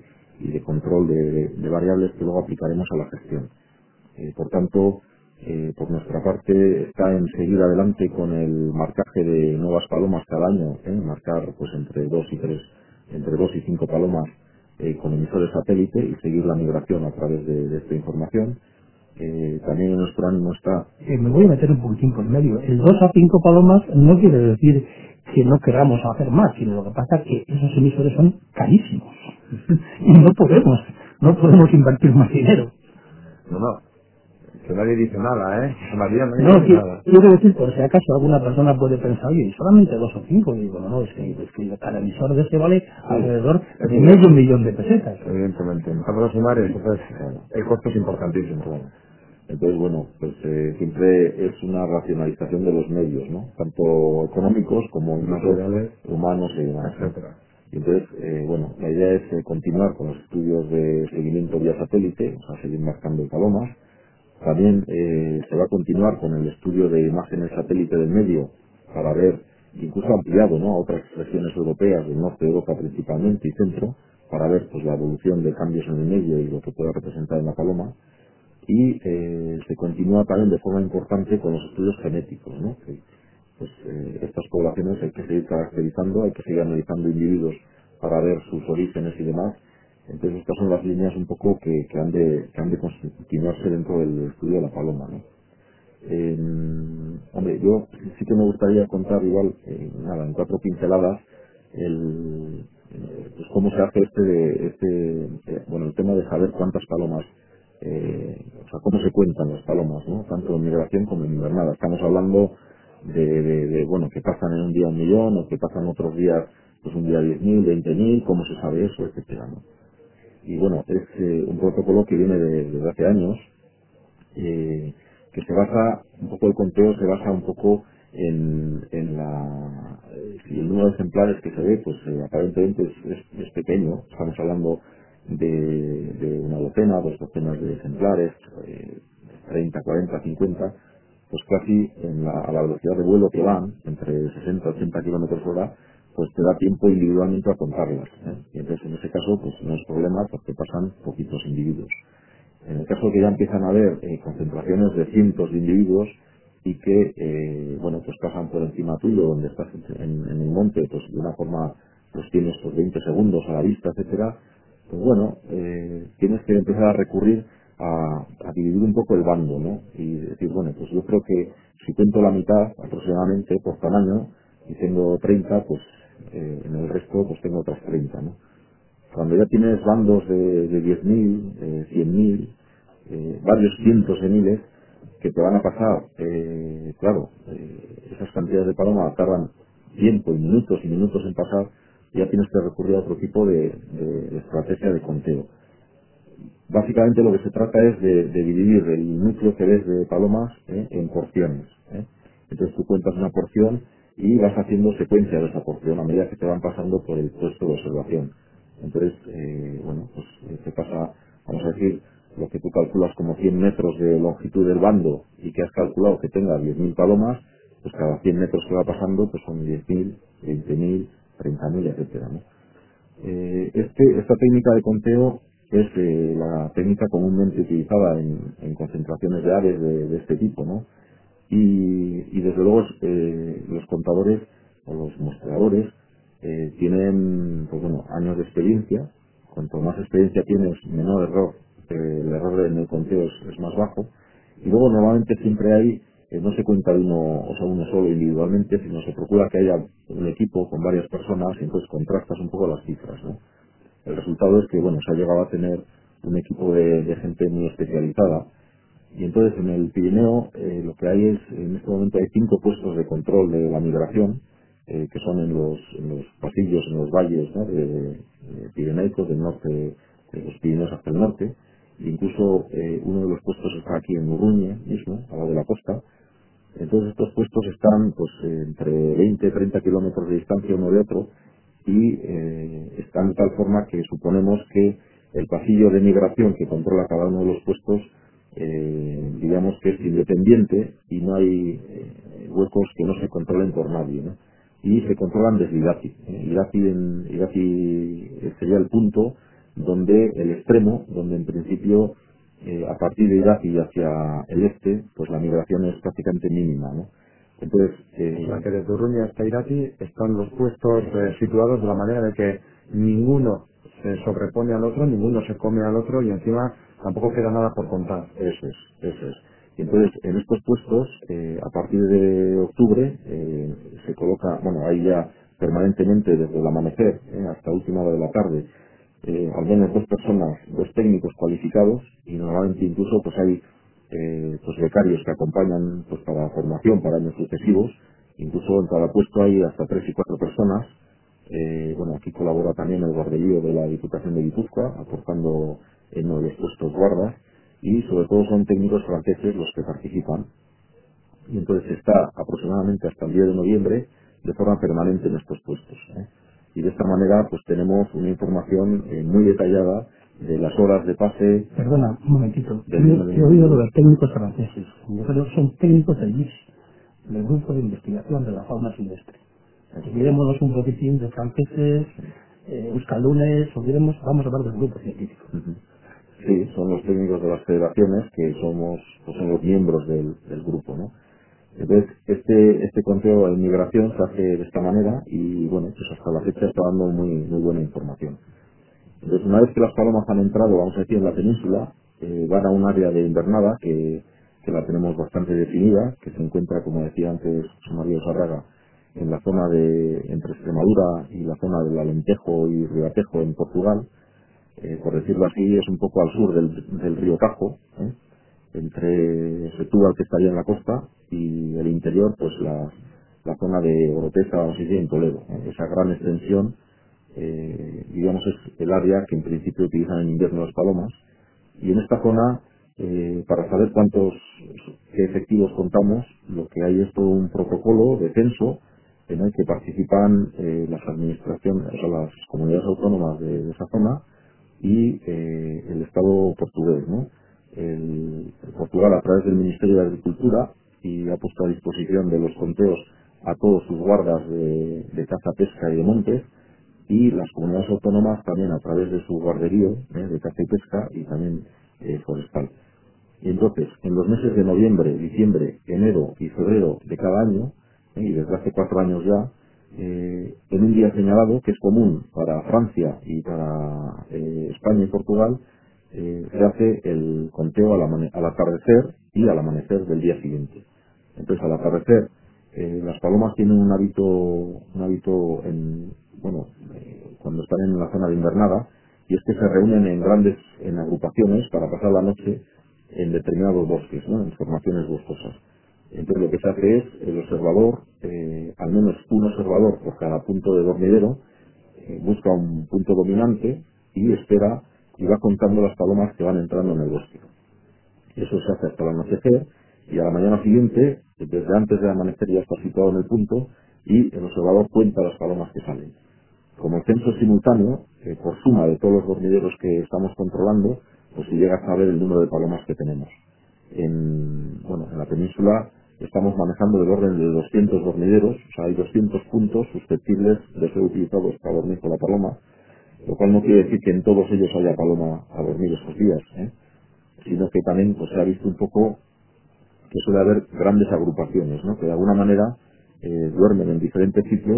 y de control de variables que luego aplicaremos a la gestión. Por tanto, por nuestra parte está en seguir adelante con el marcaje de nuevas palomas cada año, marcar pues entre 2 y 3, entre 2 y 5 palomas con emisores satélite y seguir la migración a través de esta información. También en nuestro ánimo está... Me voy a meter un poquitín por medio. El 2 a 5 palomas no quiere decir que no queramos hacer más, sino lo que pasa es que esos emisores son carísimos. Y no podemos invertir más dinero. No, no, que nadie dice nada, ¿eh? María, nadie No, dice nada. quiero decir, por si acaso alguna persona puede pensar, oye, solamente 2 o 5, y digo, no, es que cada emisor de este vale alrededor de medio millón de pesetas. Evidentemente, empezamos a sumar y entonces el costo es importantísimo. Bueno, entonces, bueno, pues siempre es una racionalización de los medios, ¿no? Tanto económicos como incluso Materiales, humanos y demás, ¿no? etcétera. Y entonces, bueno, la idea es continuar con los estudios de seguimiento vía satélite, o sea, seguir marcando palomas. También se va a continuar con el estudio de imágenes satélite del medio para ver, incluso ampliado, ¿no?, a otras regiones europeas, del norte de Europa principalmente y centro, para ver pues la evolución de cambios en el medio y lo que pueda representar en la paloma. Y se continúa también de forma importante con los estudios genéticos, ¿no? Que, pues estas poblaciones hay que seguir caracterizando, hay que seguir analizando individuos para ver sus orígenes y demás. Entonces estas son las líneas un poco que han de continuarse dentro del estudio de la paloma, ¿no? Hombre, yo sí que me gustaría contar igual, nada, en 4 pinceladas, pues cómo se hace bueno, el tema de saber cuántas palomas, o sea, cómo se cuentan las palomas, ¿no? Tanto en migración como en invernada. Estamos hablando bueno, que pasan en un día 1.000.000, o que pasan otros días, pues un día 10.000, 20.000, cómo se sabe eso, etcétera, ¿no? Y bueno, es un protocolo que viene desde hace años, que se basa, un poco el conteo se basa un poco en si el número de ejemplares que se ve, pues aparentemente es pequeño, estamos hablando de una docena, 2 docenas de ejemplares, 30, 40, 50, pues casi a la velocidad de vuelo que van, entre 60 y 80 kilómetros hora, pues te da tiempo individualmente a contarlas, ¿eh? Y entonces en ese caso pues no es problema porque pasan poquitos individuos. En el caso que ya empiezan a haber concentraciones de cientos de individuos y que, bueno, pues pasan por encima tuyo, donde estás en el monte, pues de una forma, pues tienes pues 20 segundos a la vista, etcétera, pues bueno, tienes que empezar a recurrir a dividir un poco el bando, ¿no? Y decir, bueno, pues yo creo que si cuento la mitad aproximadamente por tamaño y tengo 30, pues en el resto pues tengo otras 30, ¿no? Cuando ya tienes bandos de 10.000, 100.000, varios cientos de miles, que te van a pasar, claro, esas cantidades de palomas tardan tiempo y minutos en pasar, ya tienes que recurrir a otro tipo de estrategia de conteo. Básicamente lo que se trata es de dividir el núcleo que ves de palomas en porciones, ¿eh? Entonces tú cuentas una porción y vas haciendo secuencia de esa porción a medida que te van pasando por el puesto de observación. Entonces, bueno, pues te pasa, vamos a decir, lo que tú calculas como 100 metros de longitud del bando y que has calculado que tenga 10.000 palomas, pues cada 100 metros que va pasando pues son 10.000, 20.000, 30.000, etcétera, ¿no? Esta técnica de conteo es la técnica comúnmente utilizada en concentraciones de aves de este tipo, ¿no? Y desde luego los contadores o los muestreadores tienen, pues bueno, años de experiencia. Cuanto más experiencia tienes, menor error. El error en el conteo es más bajo. Y luego normalmente siempre hay, no se cuenta de uno, o sea, uno solo individualmente, sino se procura que haya un equipo con varias personas y entonces contrastas un poco las cifras, ¿no? El resultado es que, bueno, se ha llegado a tener un equipo de gente muy especializada y entonces en el Pirineo lo que hay es, en este momento hay 5 puestos de control de la migración, que son en los pasillos, en los valles, ¿no?, de pirenaicos del norte, de los Pirineos hasta el norte. E incluso uno de los puestos está aquí en Urruñe mismo, al lado de la costa. Entonces estos puestos están pues entre 20 y 30 kilómetros de distancia uno de otro y están de tal forma que suponemos que el pasillo de migración que controla cada uno de los puestos, digamos que es independiente y no hay huecos que no se controlen por nadie, ¿no? Y se controlan desde Irati. Irati sería el punto donde el extremo, donde en principio a partir de Irak y hacia el este, pues la migración es prácticamente mínima, ¿no? Entonces, O sea, que desde Urruña hasta Irati están los puestos situados de la manera de que ninguno se sobrepone al otro, ninguno se come al otro y encima tampoco queda nada por contar. eso es, eso es. Y entonces, en estos puestos, a partir de octubre, se coloca, bueno, hay ya permanentemente desde el amanecer hasta última hora de la tarde, al menos dos personas, dos técnicos cualificados, y normalmente incluso pues hay pues becarios que acompañan pues para formación para años sucesivos, incluso en cada puesto hay hasta 3 y 4 personas. Bueno, aquí colabora también el guarderío de la Diputación de Guipúzcoa, aportando en uno de los puestos guardas, y sobre todo son técnicos franceses los que participan, y entonces está aproximadamente hasta el día de noviembre de forma permanente en estos puestos, ¿eh? Y de esta manera pues tenemos una información muy detallada de las horas de pase Perdona, un momentito. del número de He oído lo individuos. de técnicos franceses. Yo creo que son técnicos del GIS, del Grupo de Investigación de la Fauna Silvestre. Olvidémonos un poquitín de franceses, euskaldunes, olvidemos, vamos a hablar del grupo científico. Ujú. Sí, son los técnicos de las federaciones que somos, pues son los miembros del grupo, ¿no? Entonces, este conteo de inmigración se hace de esta manera y, bueno, pues hasta la fecha está dando muy buena información. Entonces, una vez que las palomas han entrado, vamos a decir, en la península, van a un área de invernada que la tenemos bastante definida, que se encuentra, como decía antes José María Sarraga, en la zona de entre Extremadura y la zona del Alentejo y Ribatejo en Portugal. Por decirlo así, es un poco al sur del río Tajo, entre Setúbal, que estaría en la costa, y el interior, pues la zona de Oropesa, vamos a decir, en Toledo. Esa gran extensión, digamos, es el área que en principio utilizan en invierno las palomas. Y en esta zona, para saber qué efectivos contamos, lo que hay es todo un protocolo de censo en el que participan las administraciones, o sea, las comunidades autónomas de esa zona y el Estado portugués, ¿no? Portugal, a través del Ministerio de Agricultura, y ha puesto a disposición de los conteos a todos sus guardas de caza, pesca y de montes, y las comunidades autónomas también a través de su guarderío de caza y pesca y también forestal. Y entonces, en los meses de noviembre, diciembre, enero y febrero de cada año, y desde hace 4 años ya, en un día señalado, que es común para Francia y para España y Portugal, se hace el conteo al atardecer y al amanecer del día siguiente. Entonces, al atardecer, las palomas tienen un hábito bueno, cuando están en la zona de invernada, y es que se reúnen en agrupaciones para pasar la noche en determinados bosques, ¿no? En formaciones boscosas. Entonces lo que se hace es el observador, al menos un observador por cada punto de dormidero, busca un punto dominante y espera y va contando las palomas que van entrando en el bosque. Eso se hace hasta el anochecer y a la mañana siguiente, desde antes de amanecer ya está situado en el punto y el observador cuenta las palomas que salen. Como el censo es simultáneo, por suma de todos los dormideros que estamos controlando, pues se llega a saber el número de palomas que tenemos. En la península estamos manejando del orden de 200 dormideros, o sea, hay 200 puntos susceptibles de ser utilizados para dormir con la paloma, lo cual no quiere decir que en todos ellos haya paloma a dormir esos días, sino que también pues, se ha visto un poco que suele haber grandes agrupaciones, ¿no? Que de alguna manera duermen en diferentes sitios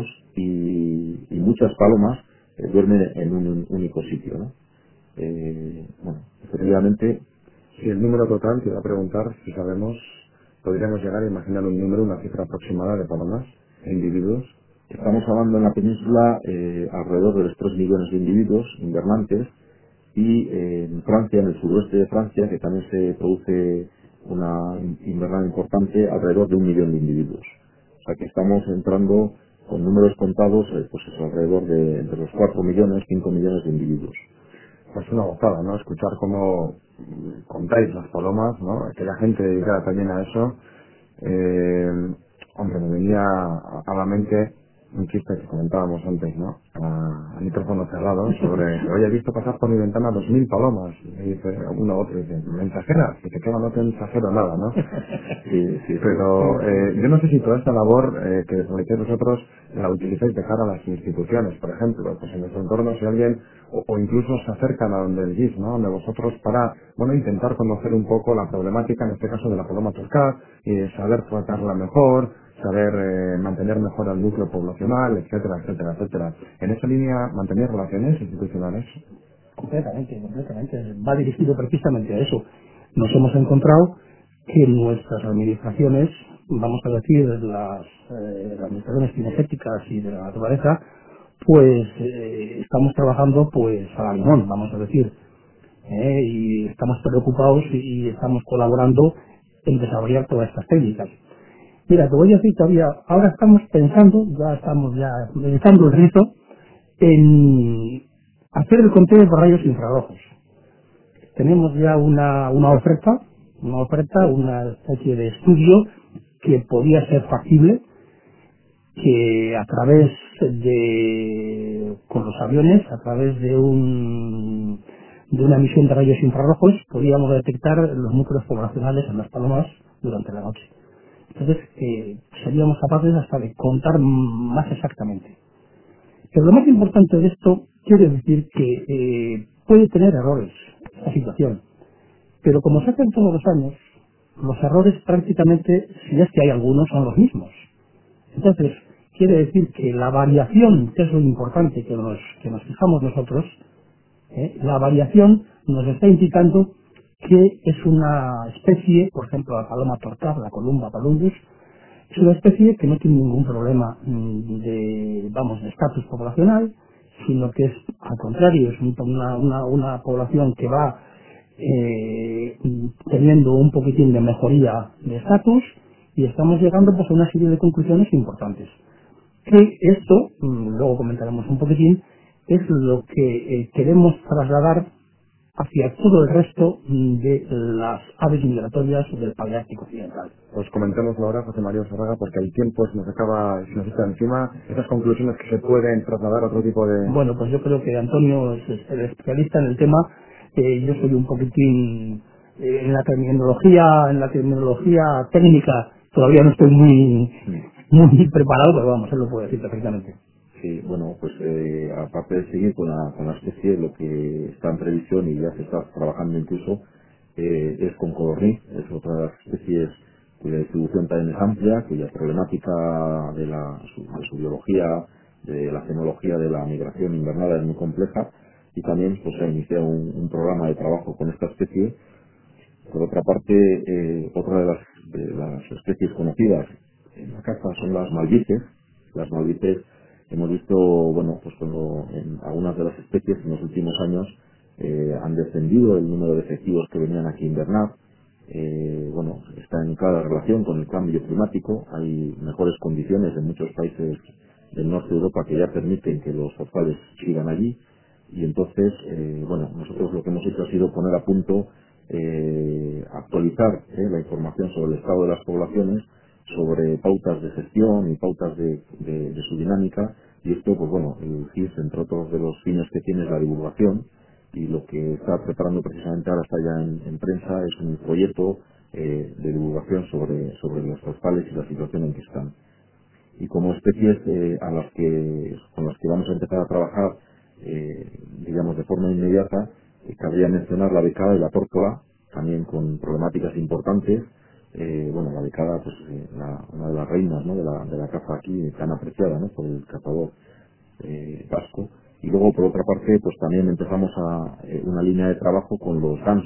y muchas palomas duermen en un único sitio, ¿no? Bueno, efectivamente, Si el número total, te iba a preguntar si sabemos, podríamos llegar a imaginar un número, una cifra aproximada de palomas e individuos. estamos hablando en la península alrededor de los 3 millones de individuos invernantes, y en Francia, en el suroeste de Francia, que también se produce una invernada importante, alrededor de 1 millón de individuos. O sea que estamos entrando con números contados, pues eso, alrededor de entre los 4 millones, 5 millones de individuos. Pues una gozada, ¿no? Escuchar cómo contáis las palomas, ¿no? Que la gente dedicada también a eso. Hombre, me venía a la mente un chiste que comentábamos antes, ¿no? A micrófono cerrado sobre, oye, he visto pasar por mi ventana 2000 palomas. Y dice uno a otro, dice, mensajeras. Y dice, claro, no te mensajero nada, ¿no? Sí, sí, Pero yo no sé si toda esta labor que realizáis vosotros la utilizáis de cara a las instituciones, por ejemplo. Pues en nuestro entorno, si alguien o incluso se acercan a donde el GIS, ¿no? Donde vosotros para, bueno, intentar conocer un poco la problemática, en este caso de la paloma turca, y saber tratarla mejor, saber mantener mejor el núcleo poblacional, etcétera, etcétera, etcétera. En esa línea, mantener relaciones institucionales. Completamente, completamente. Va dirigido precisamente a eso. Nos hemos encontrado que nuestras administraciones, vamos a decir, las administraciones cinegéticas y de la naturaleza, pues estamos trabajando pues a la limón, vamos a decir, y estamos preocupados y estamos colaborando en desarrollar todas estas técnicas. Mira, te voy a decir todavía, ahora estamos pensando, ya estamos dedicando el rito en hacer el conteo de rayos infrarrojos. Tenemos ya una especie de estudio que podría ser factible, que a través con los aviones, a través de una emisión de rayos infrarrojos, podríamos detectar los núcleos poblacionales en las palomas durante la noche. Entonces, seríamos capaces hasta de contar más exactamente. Pero lo más importante de esto quiere decir que puede tener errores esta situación, pero como se hacen todos los años, los errores prácticamente, si es que hay algunos, son los mismos. Entonces, quiere decir que la variación, que es lo importante que nos fijamos nosotros, la variación nos está indicando que es una especie, por ejemplo, la paloma torcaz, la Columba palundus, es una especie que no tiene ningún problema de estatus poblacional, sino que es, al contrario, es una población que va teniendo un poquitín de mejoría de estatus y estamos llegando pues a una serie de conclusiones importantes. Que esto, luego comentaremos un poquitín, es lo que queremos trasladar hacia todo el resto de las aves migratorias del Paleártico Occidental. Pues comentémoslo ahora, José María Sarraga, porque el tiempo se nos está encima. Esas conclusiones que se pueden trasladar a otro tipo de... Bueno, pues yo creo que Antonio es el especialista en el tema. Yo soy un poquitín en la terminología técnica, todavía no estoy muy preparado, pero vamos, él lo puede decir perfectamente. Sí, bueno, pues aparte de seguir con la especie, lo que está en previsión y ya se está trabajando incluso es con codorniz, es otra de las especies cuya distribución también es amplia, cuya problemática de su biología, de la fenología de la migración invernal es muy compleja y también pues se ha iniciado un programa de trabajo con esta especie. Por otra parte, otra de las especies conocidas en la caza son las malvices. Las malvices hemos visto, bueno, pues cuando en algunas de las especies en los últimos años han descendido el número de efectivos que venían aquí a invernar. Bueno, está en clara relación con el cambio climático. Hay mejores condiciones en muchos países del norte de Europa que ya permiten que los zorzales sigan allí. Y entonces, bueno, nosotros lo que hemos hecho ha sido poner a punto, actualizar la información sobre el estado de las poblaciones, sobre pautas de gestión y pautas de su dinámica. Y esto, pues bueno, el GIS, entre otros de los fines que tiene, es la divulgación. Y lo que está preparando precisamente ahora está ya en prensa es un proyecto de divulgación sobre los zorzales y la situación en que están. Y como especies con las que vamos a empezar a trabajar, digamos de forma inmediata, cabría mencionar la becada y la tórtola, también con problemáticas importantes. Bueno, la becada, pues una de las reinas, ¿no?, de la caza aquí, tan apreciada, ¿no?, por el cazador vasco. Y luego, por otra parte, pues también empezamos una línea de trabajo con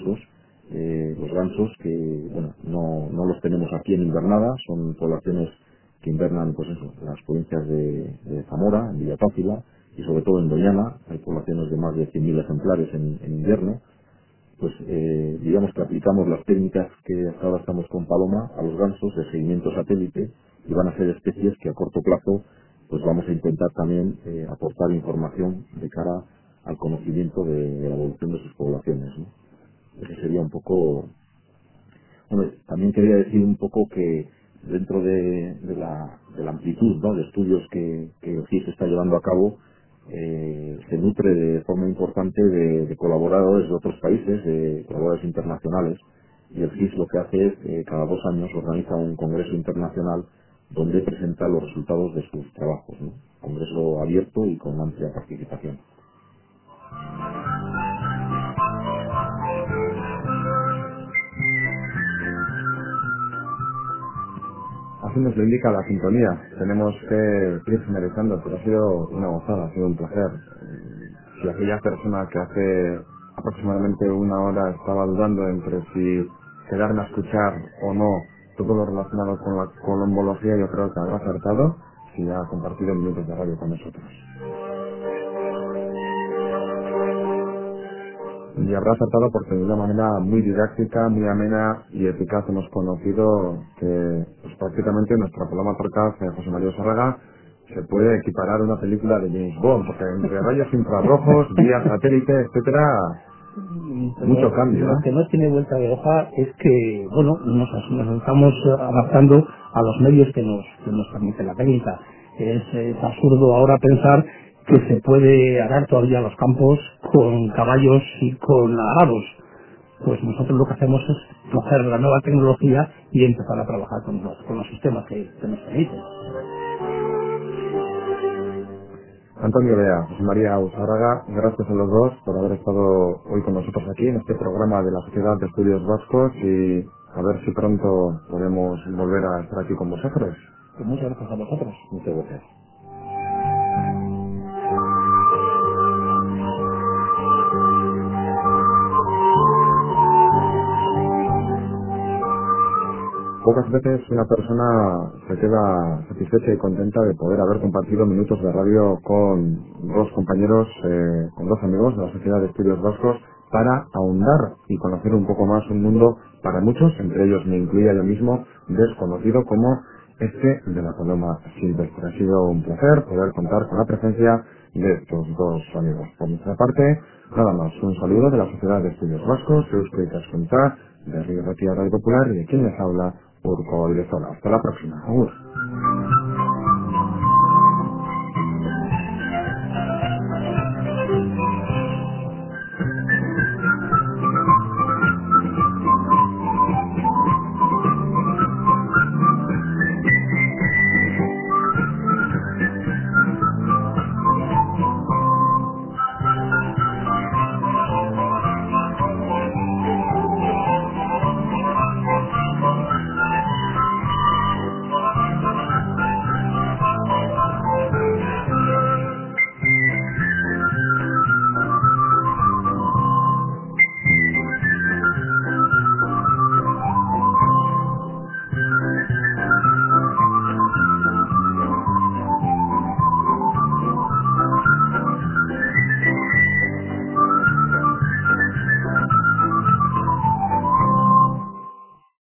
los gansos que, bueno, no los tenemos aquí en invernada, son poblaciones que invernan, pues eso, en las provincias de Zamora, en Villatácila y sobre todo en Doñana. Hay poblaciones de más de 100.000 ejemplares en invierno. Pues digamos que aplicamos las técnicas que hasta ahora estamos con Paloma a los gansos de seguimiento satélite, y van a ser especies que a corto plazo pues vamos a intentar también aportar información de cara al conocimiento de la evolución de sus poblaciones, ¿no? Ese sería un poco. Bueno, también quería decir un poco que dentro de la amplitud, ¿no?, de estudios que el GIS está llevando a cabo, se nutre de forma importante de colaboradores de otros países, de colaboradores internacionales, y el GIS lo que hace es, cada 2 años, organiza un congreso internacional donde presenta los resultados de sus trabajos, ¿no? Congreso abierto y con amplia participación. Así nos lo indica la sintonía. Tenemos que ir finalizando, pero ha sido una gozada, ha sido un placer. Si aquella persona que hace aproximadamente una hora estaba dudando entre si quedarme a escuchar o no todo lo relacionado con la colombología, yo creo que habrá acertado si ha compartido minutos de radio con nosotros. Y habrá acertado porque de una manera muy didáctica, muy amena y eficaz hemos conocido que pues, prácticamente nuestra paloma porcaz, José María Sárraga, se puede equiparar a una película de James Bond, porque entre rayos infrarrojos, vía satélite, etcétera, mucho cambio, Lo que no tiene vuelta de hoja es que, bueno, nos estamos adaptando a los medios que nos permite la técnica. Es absurdo ahora pensar que se puede arar todavía los campos con caballos y con arados. Pues nosotros lo que hacemos es coger la nueva tecnología y empezar a trabajar con los sistemas que nos permiten. Antonio Bea, José María Usárraga, gracias a los dos por haber estado hoy con nosotros aquí en este programa de la Sociedad de Estudios Vascos y a ver si pronto podemos volver a estar aquí con vosotros. Pues muchas gracias a vosotros. Muchas gracias. Pocas veces una persona se queda satisfecha y contenta de poder haber compartido minutos de radio con dos compañeros, con dos amigos de la Sociedad de Estudios Vascos para ahondar y conocer un poco más un mundo para muchos, entre ellos me incluía yo mismo, desconocido como este de la paloma silvestre. Ha sido un placer poder contar con la presencia de estos dos amigos. Por nuestra parte, nada más, un saludo de la Sociedad de Estudios Vascos, Eusko Ikaskuntza, de Río Ratia Radio Popular y de quien les habla, Urko Ilezola. Hasta la próxima. Agur.